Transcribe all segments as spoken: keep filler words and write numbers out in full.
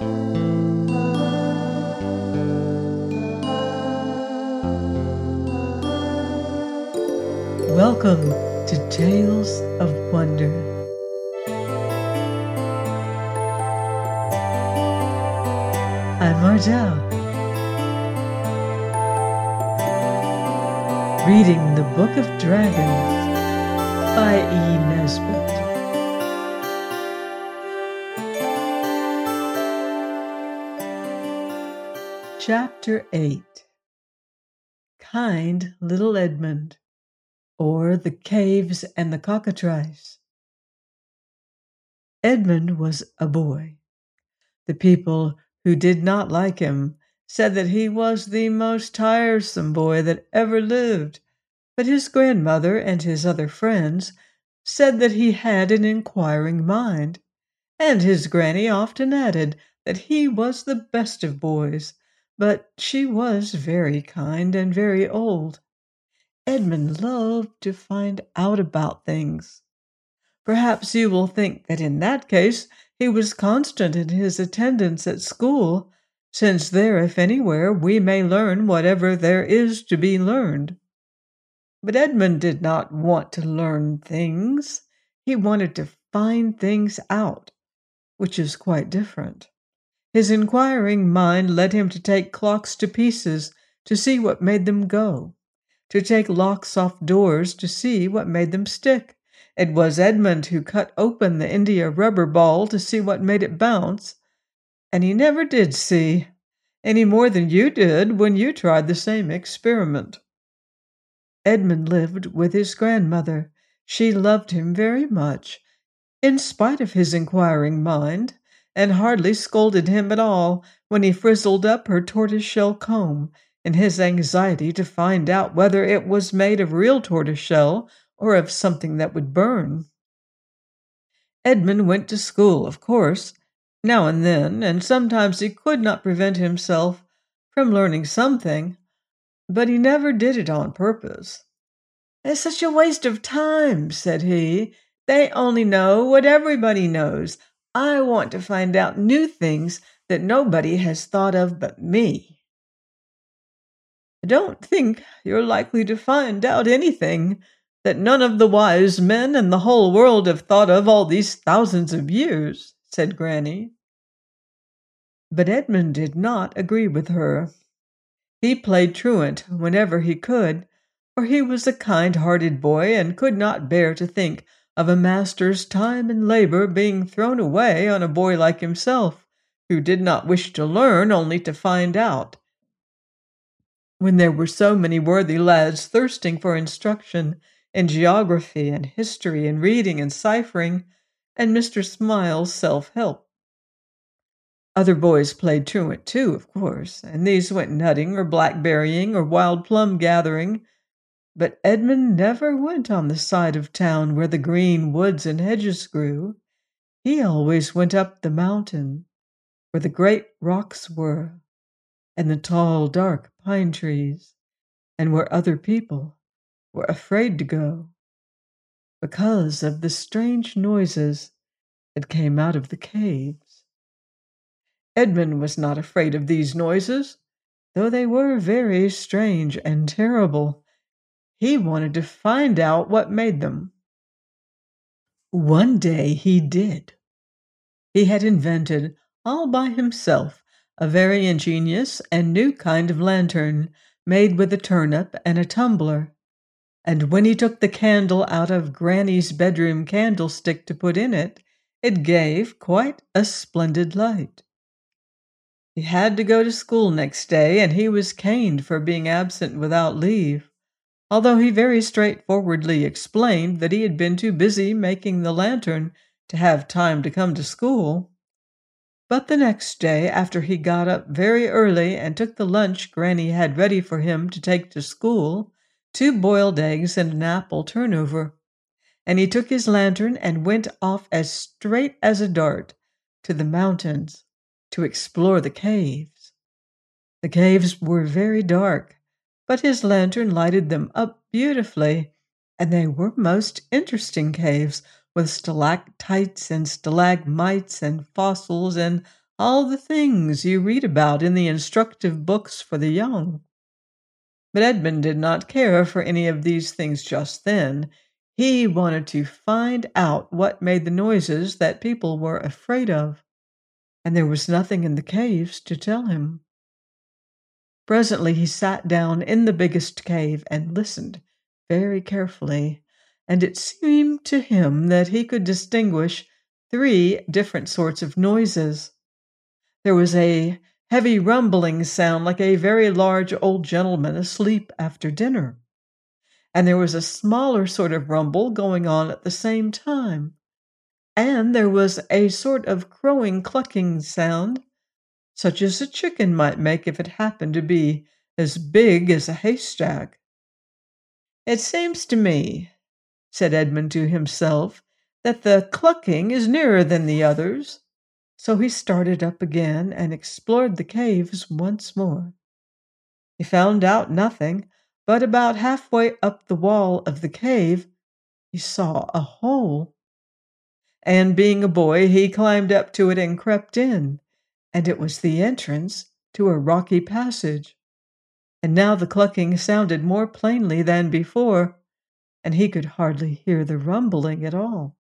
Welcome to Tales of Wonder. I'm Ardell, reading the Book of Dragons by E. Nesbit. Chapter eight. Kind Little Edmund, or The Caves and the Cockatrice. Edmund was a boy. The people who did not like him said that he was the most tiresome boy that ever lived, but his grandmother and his other friends said that he had an inquiring mind, and his granny often added that he was the best of boys, but she was very kind and very old. Edmund loved to find out about things. Perhaps you will think that in that case he was constant in his attendance at school, since there, if anywhere, we may learn whatever there is to be learned. But Edmund did not want to learn things. He wanted to find things out, which is quite different. His inquiring mind led him to take clocks to pieces to see what made them go, to take locks off doors to see what made them stick. It was Edmund who cut open the India rubber ball to see what made it bounce, and he never did see, any more than you did when you tried the same experiment. Edmund lived with his grandmother. She loved him very much, in spite of his inquiring mind, and hardly scolded him at all when he frizzled up her tortoise-shell comb in his anxiety to find out whether it was made of real tortoise-shell or of something that would burn. Edmund went to school, of course, now and then, and sometimes he could not prevent himself from learning something, but he never did it on purpose. "It's such a waste of time," said he. "They only know what everybody knows. I want to find out new things that nobody has thought of but me." "I don't think you're likely to find out anything that none of the wise men in the whole world have thought of all these thousands of years," said Granny. But Edmund did not agree with her. He played truant whenever he could, for he was a kind-hearted boy and could not bear to think of a master's time and labor being thrown away on a boy like himself, who did not wish to learn only to find out. When there were so many worthy lads thirsting for instruction in geography and history and reading and ciphering, and Mister Smiles' self-help. Other boys played truant too, of course, and these went nutting or blackberrying or wild plum gathering, but Edmund never went on the side of town where the green woods and hedges grew. He always went up the mountain, where the great rocks were, and the tall, dark pine trees, and where other people were afraid to go, because of the strange noises that came out of the caves. Edmund was not afraid of these noises, though they were very strange and terrible. He wanted to find out what made them. One day he did. He had invented, all by himself, a very ingenious and new kind of lantern made with a turnip and a tumbler, and when he took the candle out of Granny's bedroom candlestick to put in it, it gave quite a splendid light. He had to go to school next day, and he was caned for being absent without leave, although he very straightforwardly explained that he had been too busy making the lantern to have time to come to school. But the next day, after he got up very early and took the lunch Granny had ready for him to take to school, two boiled eggs and an apple turnover, and he took his lantern and went off as straight as a dart to the mountains to explore the caves. The caves were very dark, but his lantern lighted them up beautifully, and they were most interesting caves, with stalactites and stalagmites and fossils and all the things you read about in the instructive books for the young. But Edmund did not care for any of these things just then. He wanted to find out what made the noises that people were afraid of, and there was nothing in the caves to tell him. Presently he sat down in the biggest cave and listened very carefully, and it seemed to him that he could distinguish three different sorts of noises. There was a heavy rumbling sound like a very large old gentleman asleep after dinner, and there was a smaller sort of rumble going on at the same time, and there was a sort of crowing clucking sound, such as a chicken might make if it happened to be as big as a haystack. "It seems to me," said Edmund to himself, "that the clucking is nearer than the others." So he started up again and explored the caves once more. He found out nothing, but about halfway up the wall of the cave he saw a hole. And being a boy, he climbed up to it and crept in, and it was the entrance to a rocky passage. And now the clucking sounded more plainly than before, and he could hardly hear the rumbling at all.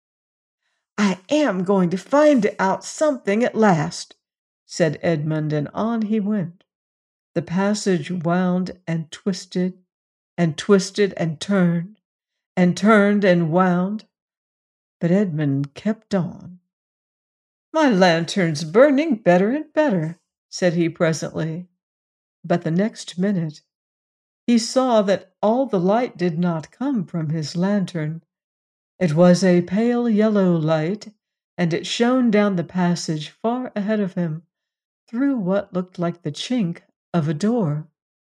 "I am going to find out something at last," said Edmund, and on he went. The passage wound and twisted and twisted and turned and turned and wound, but Edmund kept on. "My lantern's burning better and better," said he presently. But the next minute he saw that all the light did not come from his lantern. It was a pale yellow light, and it shone down the passage far ahead of him, through what looked like the chink of a door.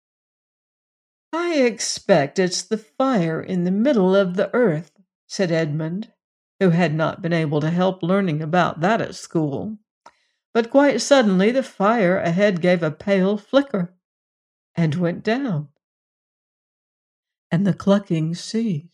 "I expect it's the fire in the middle of the earth," said Edmund, who had not been able to help learning about that at school. But quite suddenly the fire ahead gave a pale flicker and went down, and the clucking ceased.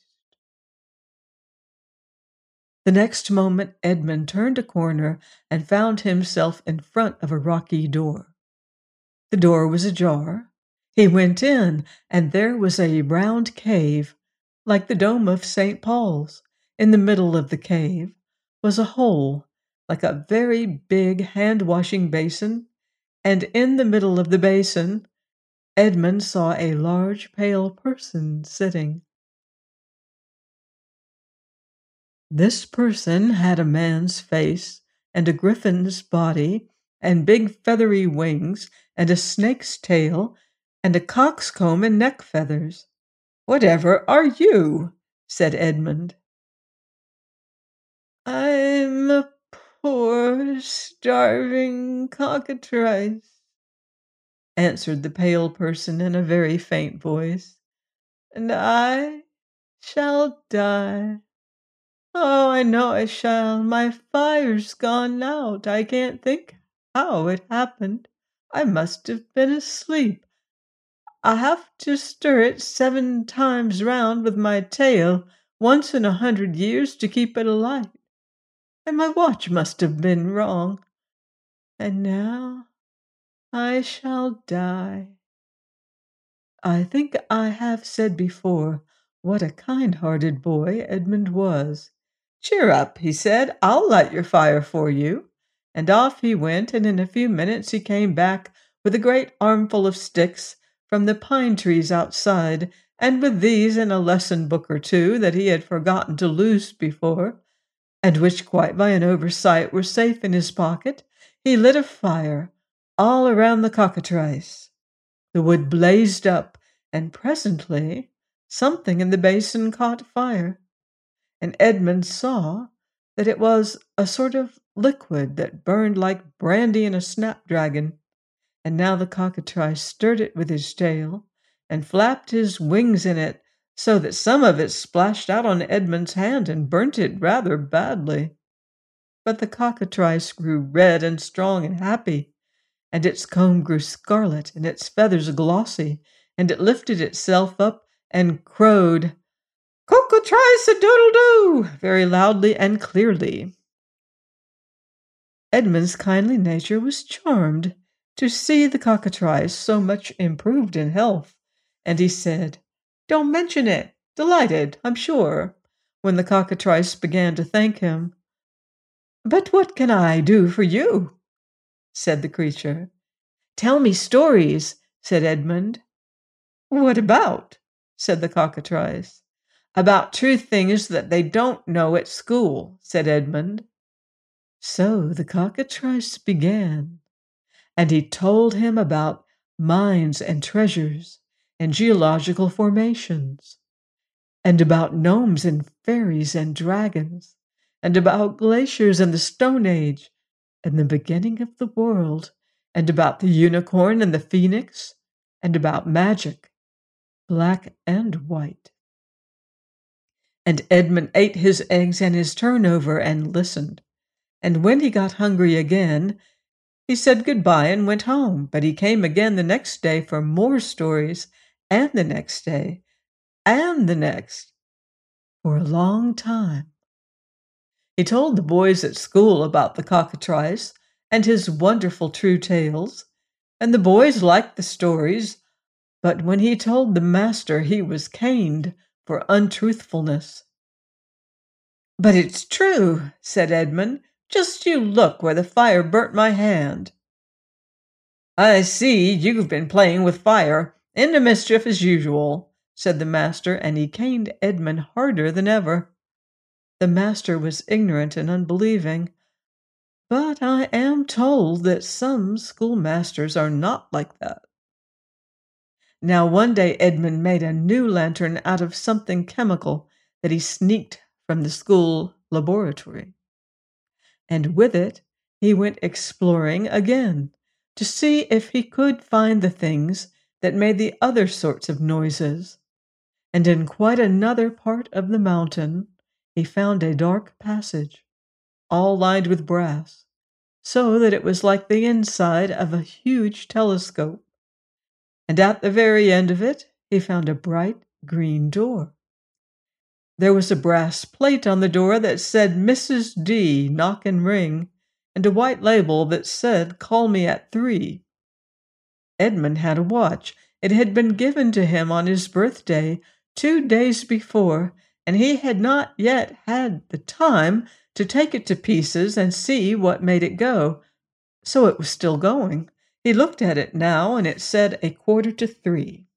The next moment Edmund turned a corner and found himself in front of a rocky door. The door was ajar. He went in, and there was a round cave, like the dome of Saint Paul's. In the middle of the cave was a hole, like a very big hand-washing basin, and in the middle of the basin Edmund saw a large pale person sitting. This person had a man's face, and a griffin's body, and big feathery wings, and a snake's tail, and a cock's comb and neck feathers. "Whatever are you?" said Edmund. "I'm a poor, starving cockatrice," answered the pale person in a very faint voice, "and I shall die. Oh, I know I shall. My fire's gone out. I can't think how it happened. I must have been asleep. I have to stir it seven times round with my tail once in a hundred years to keep it alight. And my watch must have been wrong. And now I shall die." I think I have said before what a kind-hearted boy Edmund was. "Cheer up," he said, "I'll light your fire for you." And off he went, and in a few minutes he came back with a great armful of sticks from the pine trees outside, and with these and a lesson book or two that he had forgotten to loose before, and which quite by an oversight were safe in his pocket, he lit a fire all around the cockatrice. The wood blazed up, and presently something in the basin caught fire, and Edmund saw that it was a sort of liquid that burned like brandy in a snapdragon. And now the cockatrice stirred it with his tail, and flapped his wings in it, so that some of it splashed out on Edmund's hand and burnt it rather badly. But the cockatrice grew red and strong and happy, and its comb grew scarlet and its feathers glossy, and it lifted itself up and crowed, "Cockatриce-a-doodle-doo," very loudly and clearly. Edmund's kindly nature was charmed to see the cockatrice so much improved in health, and he said, "Don't mention it. Delighted, I'm sure," when the cockatrice began to thank him. "But what can I do for you?" said the creature. "Tell me stories," said Edmund. "What about?" said the cockatrice. "About true things that they don't know at school," said Edmund. So the cockatrice began, and he told him about mines and treasures and geological formations, and about gnomes and fairies and dragons, and about glaciers and the Stone Age, and the beginning of the world, and about the unicorn and the phoenix, and about magic, black and white. And Edmund ate his eggs and his turnover and listened, and when he got hungry again, he said goodbye and went home, but he came again the next day for more stories, and the next day, and the next, for a long time. He told the boys at school about the cockatrice and his wonderful true tales, and the boys liked the stories, but when he told the master, he was caned for untruthfulness. "But it's true," said Edmund. "Just you look where the fire burnt my hand." "I see you've been playing with fire, into mischief as usual," said the master, and he caned Edmund harder than ever. The master was ignorant and unbelieving, but I am told that some schoolmasters are not like that. Now one day Edmund made a new lantern out of something chemical that he sneaked from the school laboratory. And with it he went exploring again to see if he could find the things that made the other sorts of noises. And in quite another part of the mountain he found a dark passage, all lined with brass, so that it was like the inside of a huge telescope. And at the very end of it he found a bright green door. There was a brass plate on the door that said Missus D, knock and ring, and a white label that said, "Call me at three." Edmund had a watch. It had been given to him on his birthday two days before, and he had not yet had the time to take it to pieces and see what made it go. So it was still going. He looked at it now, and it said a quarter to three.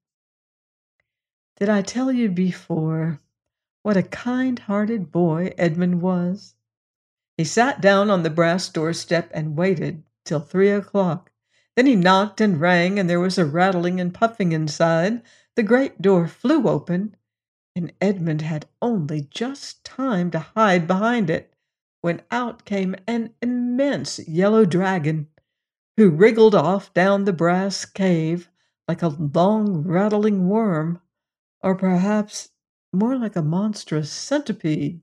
Did I tell you before what a kind-hearted boy Edmund was? He sat down on the brass doorstep and waited till three o'clock. Then he knocked and rang, and there was a rattling and puffing inside. The great door flew open, and Edmund had only just time to hide behind it, when out came an immense yellow dragon, who wriggled off down the brass cave like a long rattling worm, or perhaps more like a monstrous centipede.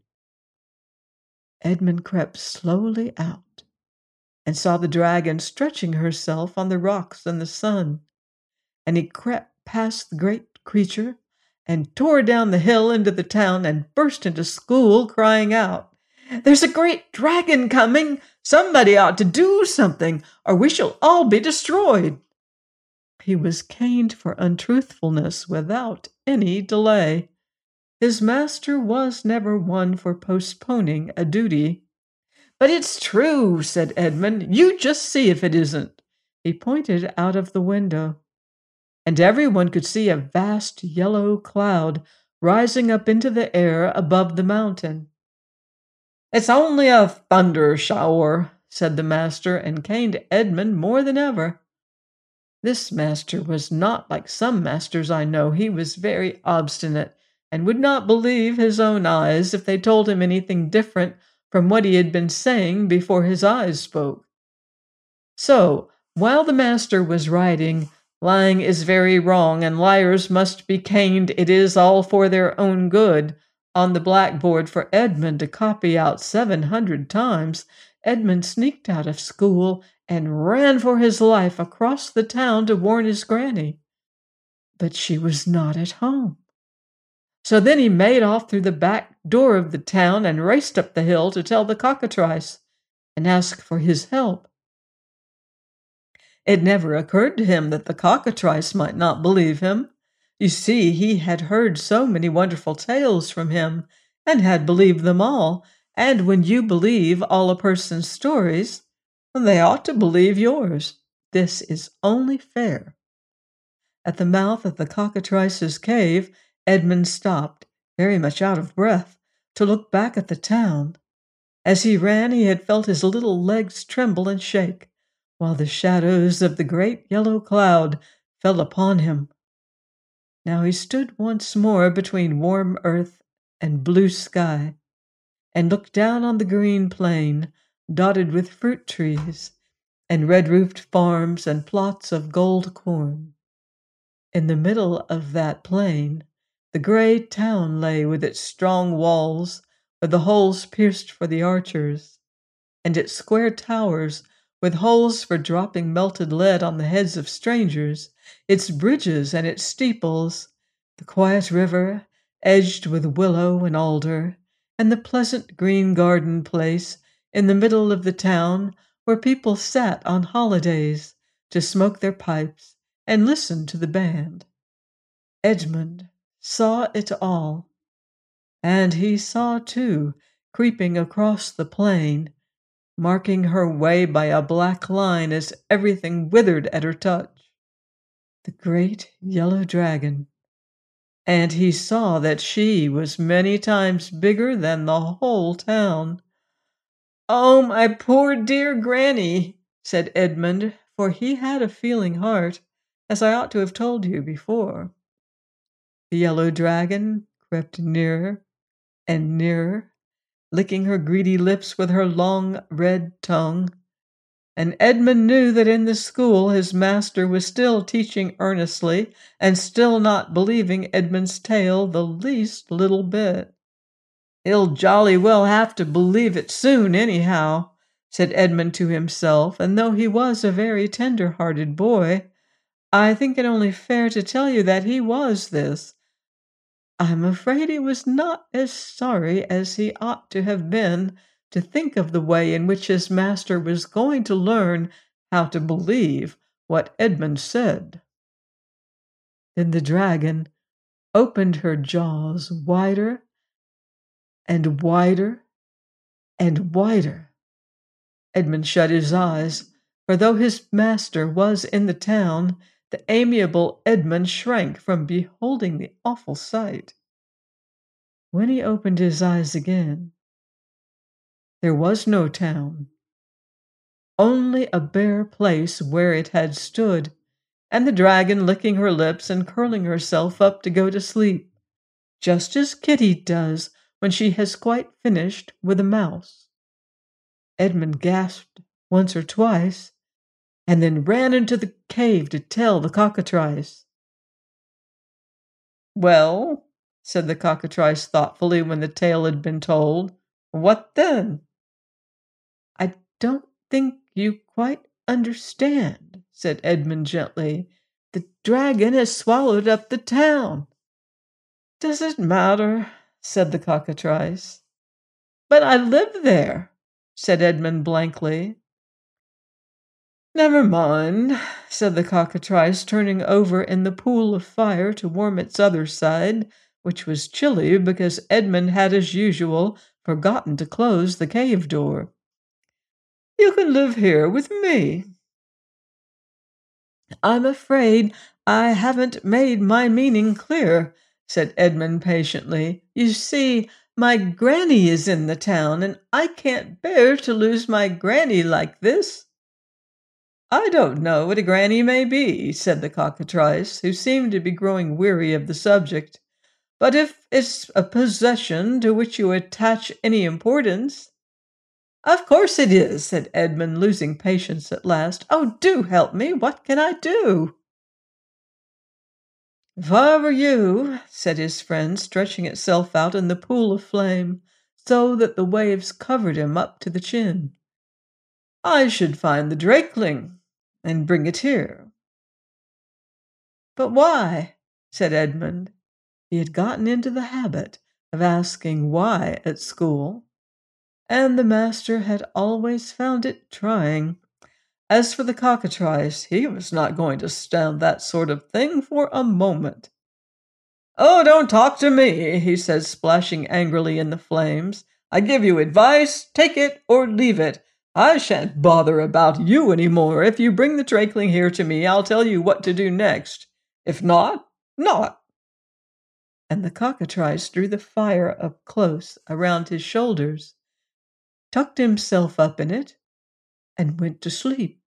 Edmund crept slowly out and saw the dragon stretching herself on the rocks in the sun, and he crept past the great creature and tore down the hill into the town and burst into school crying out, "There's a great dragon coming! Somebody ought to do something, or we shall all be destroyed." He was caned for untruthfulness without any delay. His master was never one for postponing a duty. "But it's true," said Edmund. "You just see if it isn't." He pointed out of the window, and everyone could see a vast yellow cloud rising up into the air above the mountain. "It's only a thunder shower," said the master, and caned Edmund more than ever. This master was not like some masters I know. He was very obstinate, and would not believe his own eyes if they told him anything different from what he had been saying before his eyes spoke. So, while the master was writing, "Lying is very wrong, and liars must be caned, it is all for their own good," on the blackboard for Edmund to copy out seven hundred times, Edmund sneaked out of school and ran for his life across the town to warn his granny. But she was not at home. So then he made off through the back door of the town and raced up the hill to tell the cockatrice. and ask for his help. It never occurred to him that the cockatrice might not believe him. You see, he had heard so many wonderful tales from him, and had believed them all, and when you believe all a person's stories, they ought to believe yours. This is only fair. At the mouth of the cockatrice's cave, Edmund stopped, very much out of breath, to look back at the town. As he ran, he had felt his little legs tremble and shake, while the shadows of the great yellow cloud fell upon him. Now he stood once more between warm earth and blue sky, and looked down on the green plain, dotted with fruit trees, and red-roofed farms and plots of gold corn. In the middle of that plain, the gray town lay with its strong walls, with the holes pierced for the archers, and its square towers with holes for dropping melted lead on the heads of strangers, its bridges and its steeples, the quiet river, edged with willow and alder, and the pleasant green garden place in the middle of the town where people sat on holidays to smoke their pipes and listen to the band. Edmund saw it all, and he saw, too, creeping across the plain, marking her way by a black line as everything withered at her touch, the great yellow dragon. And he saw that she was many times bigger than the whole town. "Oh, my poor dear Granny," said Edmund, for he had a feeling heart, as I ought to have told you before. The yellow dragon crept nearer and nearer, licking her greedy lips with her long red tongue, and Edmund knew that in the school his master was still teaching earnestly and still not believing Edmund's tale the least little bit. "He'll jolly well have to believe it soon, anyhow," said Edmund to himself, and though he was a very tender-hearted boy, I think it only fair to tell you that he was this. I'm afraid he was not as sorry as he ought to have been to think of the way in which his master was going to learn how to believe what Edmund said. Then the dragon opened her jaws wider and wider and wider. Edmund shut his eyes, for though his master was in the town, the amiable Edmund shrank from beholding the awful sight. When he opened his eyes again, there was no town, only a bare place where it had stood, and the dragon licking her lips and curling herself up to go to sleep, just as Kitty does when she has quite finished with a mouse. Edmund gasped once or twice, and then ran into the cave to tell the cockatrice. "Well," said the cockatrice thoughtfully when the tale had been told, "what then?" "I don't think you quite understand," said Edmund gently. "The dragon has swallowed up the town." "Does it matter?" said the cockatrice. "But I live there," said Edmund blankly. "Never mind," said the cockatrice, turning over in the pool of fire to warm its other side, which was chilly because Edmund had, as usual, forgotten to close the cave door. "You can live here with me." "I'm afraid I haven't made my meaning clear," said Edmund patiently. "You see, my granny is in the town, and I can't bear to lose my granny like this." "I don't know what a granny may be," said the cockatrice, who seemed to be growing weary of the subject. "But if it's a possession to which you attach any importance—" "Of course it is," said Edmund, losing patience at last. "Oh, do help me! What can I do?" "If I were you," said his friend, stretching itself out in the pool of flame, so that the waves covered him up to the chin, "I should find the drakeling and bring it here." "But why?" said Edmund. He had gotten into the habit of asking why at school. and the master had always found it trying. As for the cockatrice, he was not going to stand that sort of thing for a moment. "Oh, don't talk to me," he said, splashing angrily in the flames. "I give you advice, take it or leave it. I shan't bother about you any more. If you bring the drakeling here to me, I'll tell you what to do next. If not, not." And the cockatrice drew the fire up close around his shoulders, tucked himself up in it, and went to sleep.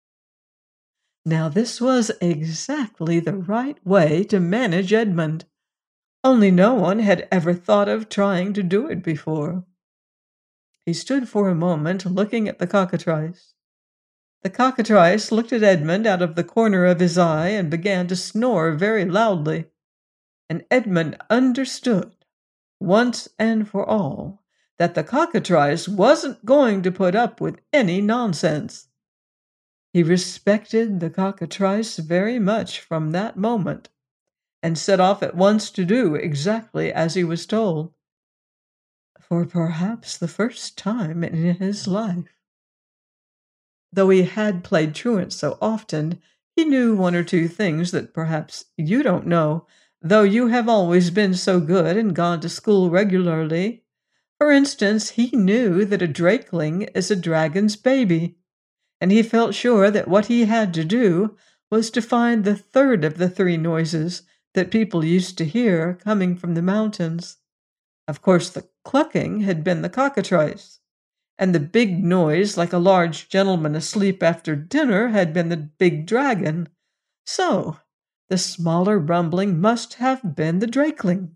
Now this was exactly the right way to manage Edmund, only no one had ever thought of trying to do it before. He stood for a moment looking at the cockatrice. The cockatrice looked at Edmund out of the corner of his eye and began to snore very loudly, and Edmund understood, once and for all, that the cockatrice wasn't going to put up with any nonsense. He respected the cockatrice very much from that moment, and set off at once to do exactly as he was told, for perhaps the first time in his life. Though he had played truant so often, he knew one or two things that perhaps you don't know, though you have always been so good and gone to school regularly. For instance, he knew that a drakeling is a dragon's baby, and he felt sure that what he had to do was to find the third of the three noises that people used to hear coming from the mountains. Of course, the clucking had been the cockatrice, and the big noise like a large gentleman asleep after dinner had been the big dragon. So the smaller rumbling must have been the drakeling.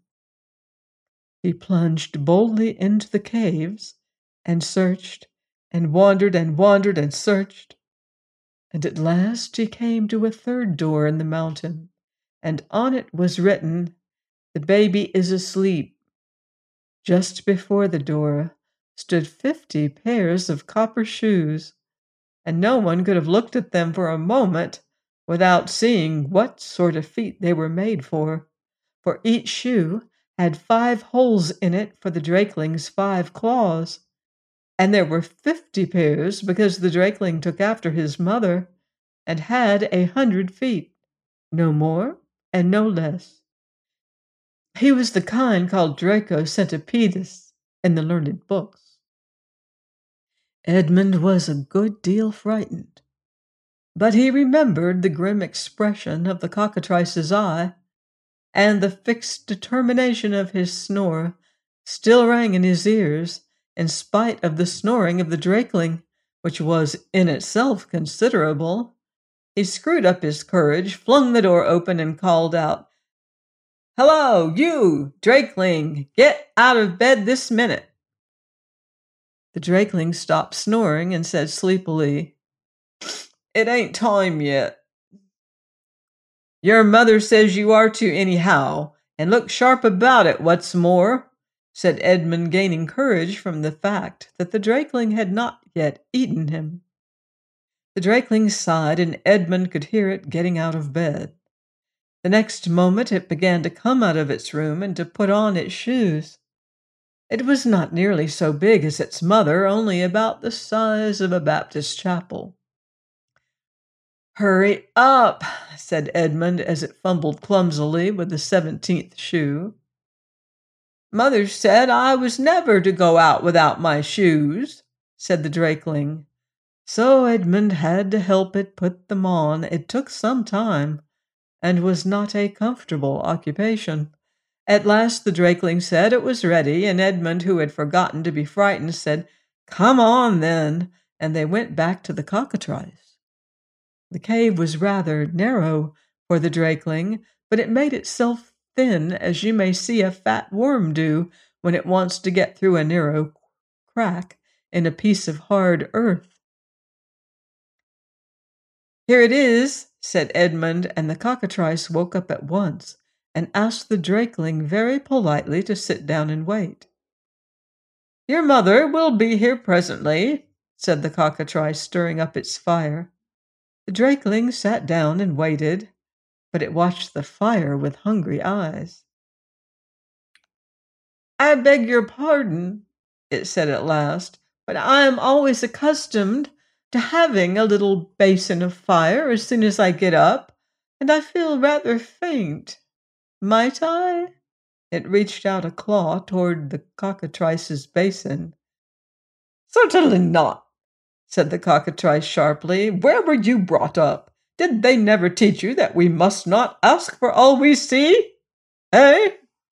He plunged boldly into the caves and searched and wandered and wandered and searched, and at last he came to a third door in the mountain, and on it was written, "The baby is asleep." Just before the door stood fifty pairs of copper shoes, and no one could have looked at them for a moment without seeing what sort of feet they were made for, for each shoe had five holes in it for the drakeling's five claws, and there were fifty pairs because the drakeling took after his mother and had a hundred feet, no more and no less. He was the kind called Dracocentipedis in the learned books. Edmund was a good deal frightened, but he remembered the grim expression of the cockatrice's eye, and the fixed determination of his snore still rang in his ears, in spite of the snoring of the drakeling, which was in itself considerable. He screwed up his courage, flung the door open, and called out, "Hello, you, drakeling! Get out of bed this minute!" The drakeling stopped snoring and said sleepily, "It ain't time yet." "Your mother says you are to anyhow, and look sharp about it, what's more," said Edmund, gaining courage from the fact that the drakeling had not yet eaten him. The drakeling sighed, and Edmund could hear it getting out of bed. The next moment it began to come out of its room and to put on its shoes. It was not nearly so big as its mother, only about the size of a Baptist chapel. "Hurry up," said Edmund as it fumbled clumsily with the seventeenth shoe. "Mother said I was never to go out without my shoes," said the drakeling. So Edmund had to help it put them on. It took some time, and was not a comfortable occupation. At last the drakeling said it was ready, and Edmund, who had forgotten to be frightened, said, "Come on, then," and they went back to the cockatrice. The cave was rather narrow for the drakeling, but it made itself thin, as you may see a fat worm do when it wants to get through a narrow crack in a piece of hard earth. "Here it is," said Edmund, and the cockatrice woke up at once and asked the drakeling very politely to sit down and wait. "Your mother will be here presently," said the cockatrice, stirring up its fire. The drakeling sat down and waited, but it watched the fire with hungry eyes. "I beg your pardon," it said at last, "but I am always accustomed to having a little basin of fire as soon as I get up, and I feel rather faint. Might I?" It reached out a claw toward the cockatrice's basin. "Certainly not," said the cockatrice sharply. "Where were you brought up? Did they never teach you that we must not ask for all we see? Eh?"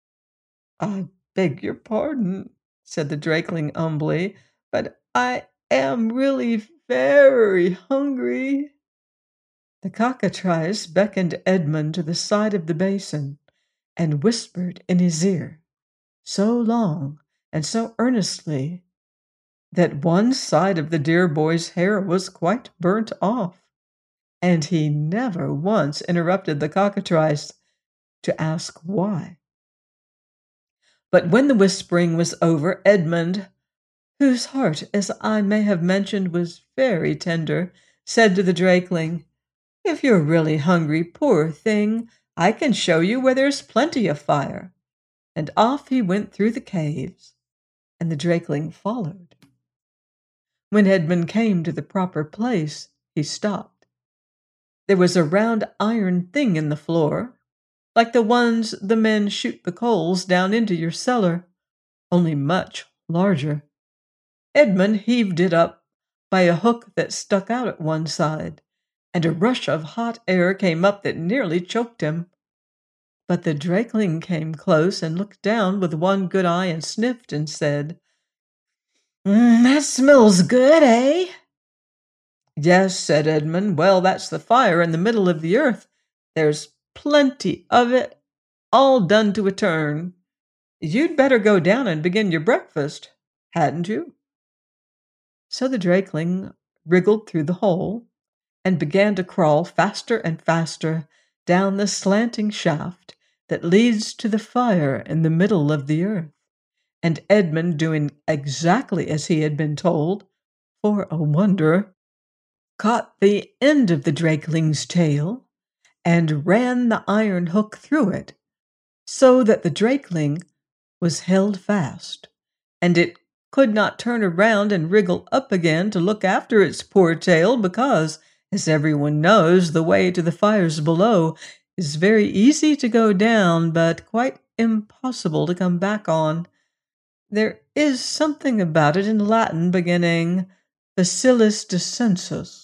"I beg your pardon," said the drakeling humbly, "but I am really very hungry." The cockatrice beckoned Edmund to the side of the basin and whispered in his ear so long and so earnestly that one side of the dear boy's hair was quite burnt off, and he never once interrupted the cockatrice to ask why. But when the whispering was over, Edmund, whose heart, as I may have mentioned, was very tender, said to the drakeling, "If you're really hungry, poor thing, I can show you where there's plenty of fire." And off he went through the caves, and the drakeling followed. When Edmund came to the proper place, he stopped. There was a round iron thing in the floor, like the ones the men shoot the coals down into your cellar, only much larger. Edmund heaved it up by a hook that stuck out at one side, and a rush of hot air came up that nearly choked him. But the drakeling came close and looked down with one good eye and sniffed and said, "Mm, that smells good, eh?" "Yes," said Edmund. "Well, that's the fire in the middle of the earth. There's plenty of it, all done to a turn. You'd better go down and begin your breakfast, hadn't you?" So the drakeling wriggled through the hole and began to crawl faster and faster down the slanting shaft that leads to the fire in the middle of the earth, and Edmund, doing exactly as he had been told, for a wonder, caught the end of the drakeling's tail and ran the iron hook through it, so that the drakeling was held fast, and it could not turn around and wriggle up again to look after its poor tail, because, as everyone knows, the way to the fires below is very easy to go down, but quite impossible to come back on. There is something about it in Latin beginning facilis descensus.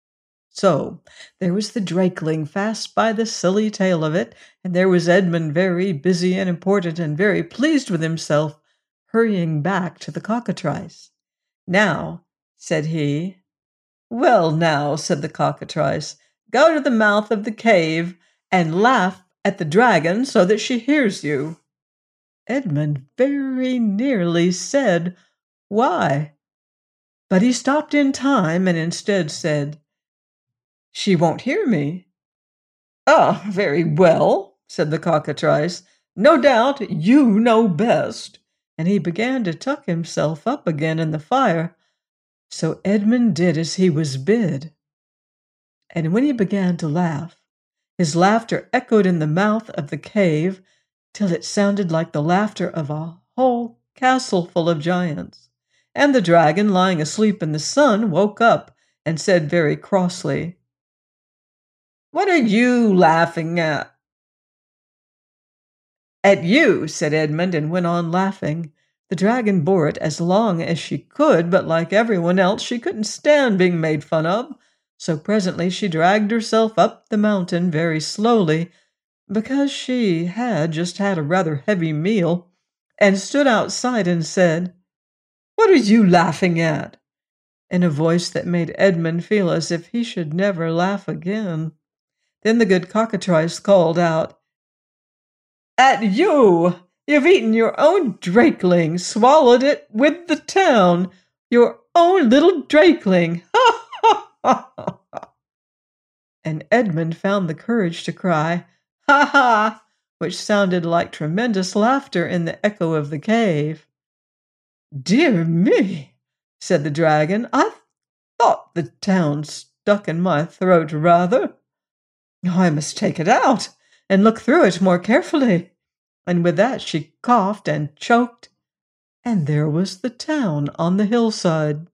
So there was the drakeling fast by the silly tail of it, and there was Edmund very busy and important and very pleased with himself, hurrying back to the cockatrice. "Now," said he. "Well, now," said the cockatrice, "go to the mouth of the cave and laugh at the dragon so that she hears you." Edmund very nearly said, "Why?" But he stopped in time and instead said, "She won't hear me." "Ah, very well," said the cockatrice. "No doubt you know best." And he began to tuck himself up again in the fire. So Edmund did as he was bid. And when he began to laugh, his laughter echoed in the mouth of the cave till it sounded like the laughter of a whole castle full of giants. And the dragon, lying asleep in the sun, woke up and said very crossly, "What are you laughing at?" "At you," said Edmund, and went on laughing. The dragon bore it as long as she could, but like everyone else, she couldn't stand being made fun of. So presently she dragged herself up the mountain very slowly, because she had just had a rather heavy meal, and stood outside and said, "What are you laughing at?" in a voice that made Edmund feel as if he should never laugh again. Then the good cockatrice called out, "At you! You've eaten your own drakeling, swallowed it with the town, your own little drakeling! Ha, ha, ha, ha!" And Edmund found the courage to cry, "Ha, ha!" which sounded like tremendous laughter in the echo of the cave. "Dear me," said the dragon, "I thought the town stuck in my throat rather. I must take it out and look through it more carefully." And with that she coughed and choked and there was the town on the hillside.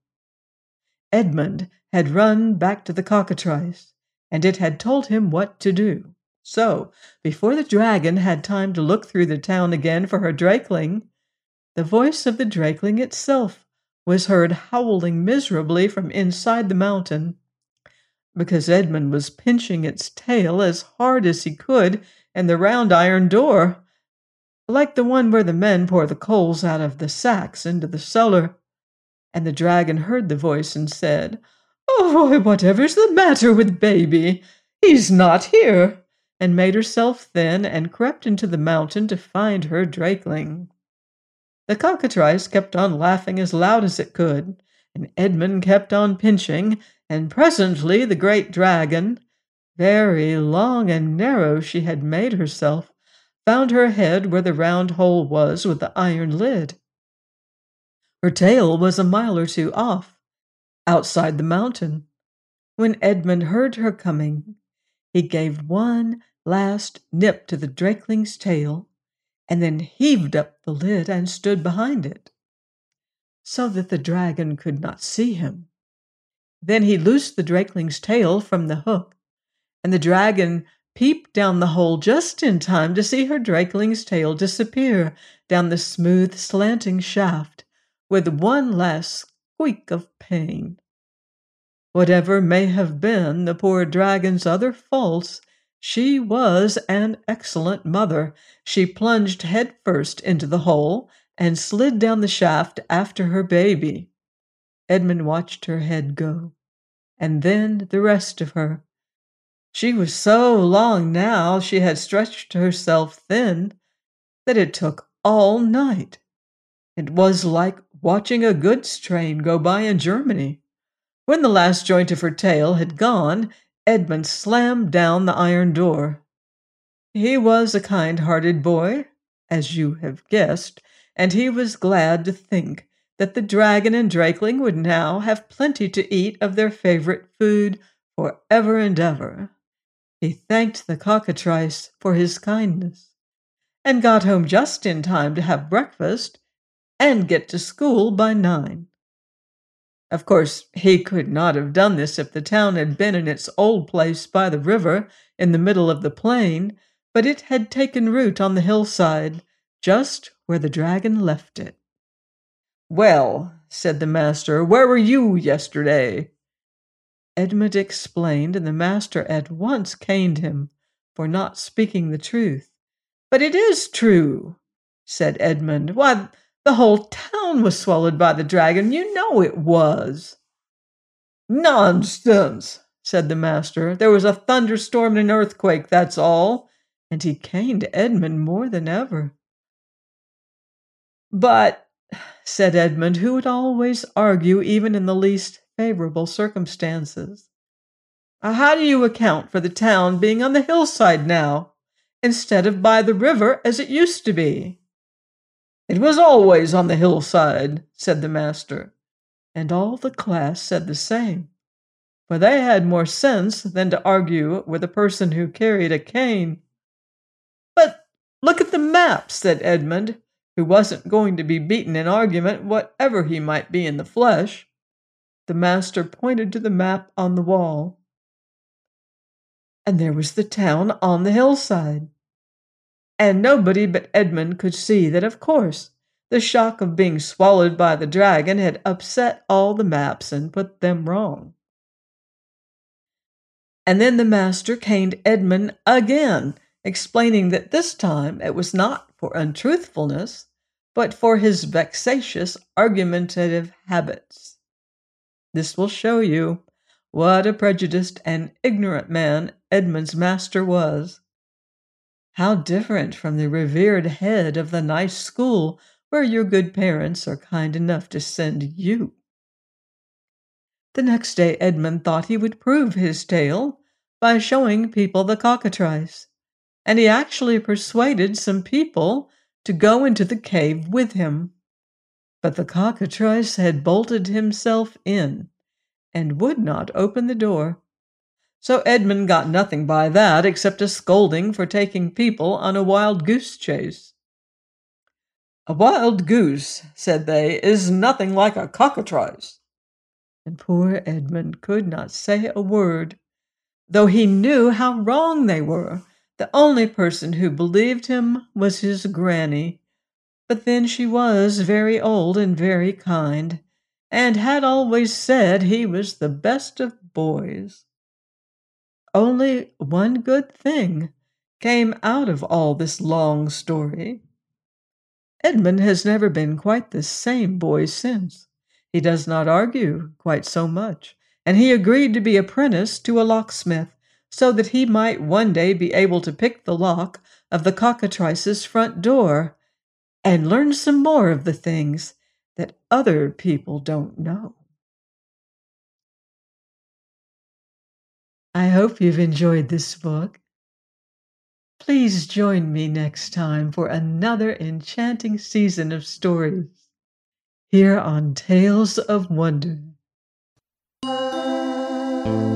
Edmund had run back to the cockatrice, and it had told him what to do. So, before the dragon had time to look through the town again for her drakeling, the voice of the drakeling itself was heard howling miserably from inside the mountain, because Edmund was pinching its tail as hard as he could in the round iron door, like the one where the men pour the coals out of the sacks into the cellar. And the dragon heard the voice and said, "Oh, whatever's the matter with baby? He's not here," and made herself thin and crept into the mountain to find her drakeling. The cockatrice kept on laughing as loud as it could, and Edmund kept on pinching, and presently the great dragon, very long and narrow she had made herself, found her head where the round hole was with the iron lid. Her tail was a mile or two off, outside the mountain. When Edmund heard her coming, he gave one last nip to the drakeling's tail, and then heaved up the lid and stood behind it, so that the dragon could not see him. Then he loosed the drakeling's tail from the hook, and the dragon peeped down the hole just in time to see her drakeling's tail disappear down the smooth, slanting shaft, with one last squeak of pain. Whatever may have been the poor dragon's other faults, she was an excellent mother. She plunged headfirst into the hole and slid down the shaft after her baby. Edmund watched her head go, and then the rest of her. She was so long now she had stretched herself thin that it took all night. It was like watching a goods train go by in Germany. When the last joint of her tail had gone, Edmund slammed down the iron door. He was a kind-hearted boy, as you have guessed, and he was glad to think that the dragon and drakeling would now have plenty to eat of their favorite food for ever and ever. He thanked the cockatrice for his kindness, and got home just in time to have breakfast and get to school by nine. Of course, he could not have done this if the town had been in its old place by the river in the middle of the plain, but it had taken root on the hillside, just where the dragon left it. "Well," said the master, "where were you yesterday?" Edmund explained, and the master at once caned him for not speaking the truth. "But it is true," said Edmund. "Why, the whole town was swallowed by the dragon. You know it was." "Nonsense," said the master. "There was a thunderstorm and an earthquake, that's all." And he caned Edmund more than ever. "But," said Edmund, who would always argue even in the least favorable circumstances, "how do you account for the town being on the hillside now, instead of by the river as it used to be?" "It was always on the hillside," said the master, and all the class said the same, for they had more sense than to argue with a person who carried a cane. "But look at the map," said Edmund, who wasn't going to be beaten in argument, whatever he might be in the flesh. The master pointed to the map on the wall, and there was the town on the hillside. And nobody but Edmund could see that, of course, the shock of being swallowed by the dragon had upset all the maps and put them wrong. And then the master caned Edmund again, explaining that this time it was not for untruthfulness, but for his vexatious argumentative habits. This will show you what a prejudiced and ignorant man Edmund's master was. How different from the revered head of the nice school where your good parents are kind enough to send you. The next day Edmund thought he would prove his tale by showing people the cockatrice, and he actually persuaded some people to go into the cave with him. But the cockatrice had bolted himself in and would not open the door. So Edmund got nothing by that except a scolding for taking people on a wild goose chase. "A wild goose," said they, "is nothing like a cockatrice." And poor Edmund could not say a word, though he knew how wrong they were. The only person who believed him was his granny, but then she was very old and very kind, and had always said he was the best of boys. Only one good thing came out of all this long story. Edmund has never been quite the same boy since. He does not argue quite so much, and he agreed to be apprenticed to a locksmith so that he might one day be able to pick the lock of the cockatrice's front door and learn some more of the things that other people don't know. I hope you've enjoyed this book. Please join me next time for another enchanting season of stories here on Tales of Wonder.